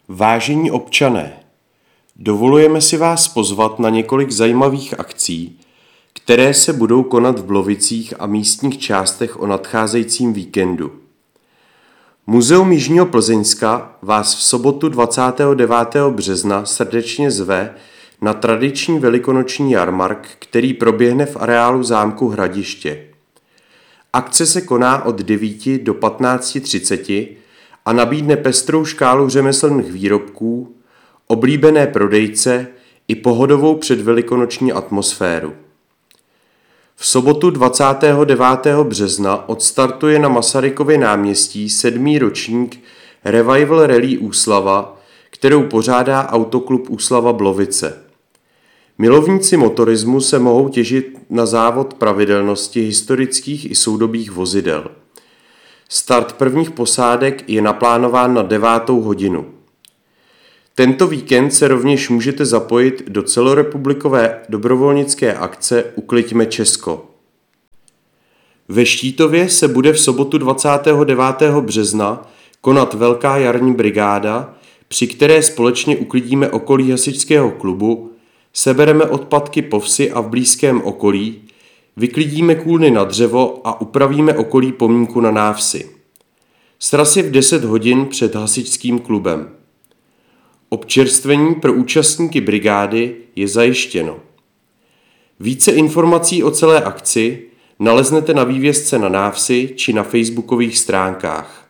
Vážení občané, dovolujeme si vás pozvat na několik zajímavých akcí, které se budou konat v Blovicích a místních částech o nadcházejícím víkendu. Muzeum Jižního Plzeňska vás v sobotu 29. března srdečně zve na tradiční velikonoční jarmark, který proběhne v areálu zámku Hradiště. Akce se koná od 9 do 15:30 a nabídne pestrou škálu řemeslných výrobků, oblíbené prodejce i pohodovou předvelikonoční atmosféru. V sobotu 29. března odstartuje na Masarykově náměstí 7. ročník Revival Rally Úslava, kterou pořádá Autoklub Úslava Blovice. Milovníci motorismu se mohou těšit na závod pravidelnosti historických i soudobých vozidel. Start prvních posádek je naplánován na 9. hodinu. Tento víkend se rovněž můžete zapojit do celorepublikové dobrovolnické akce Ukliďme Česko. Ve Štítově se bude v sobotu 29. března konat velká jarní brigáda, při které společně uklidíme okolí hasičského klubu, sebereme odpadky po vsi a v blízkém okolí, vyklidíme kůlny na dřevo a upravíme okolí pomníku na návsi. Sraz je v 10 hodin před hasičským klubem. Občerstvení pro účastníky brigády je zajištěno. Více informací o celé akci naleznete na vývězce na návsi či na facebookových stránkách.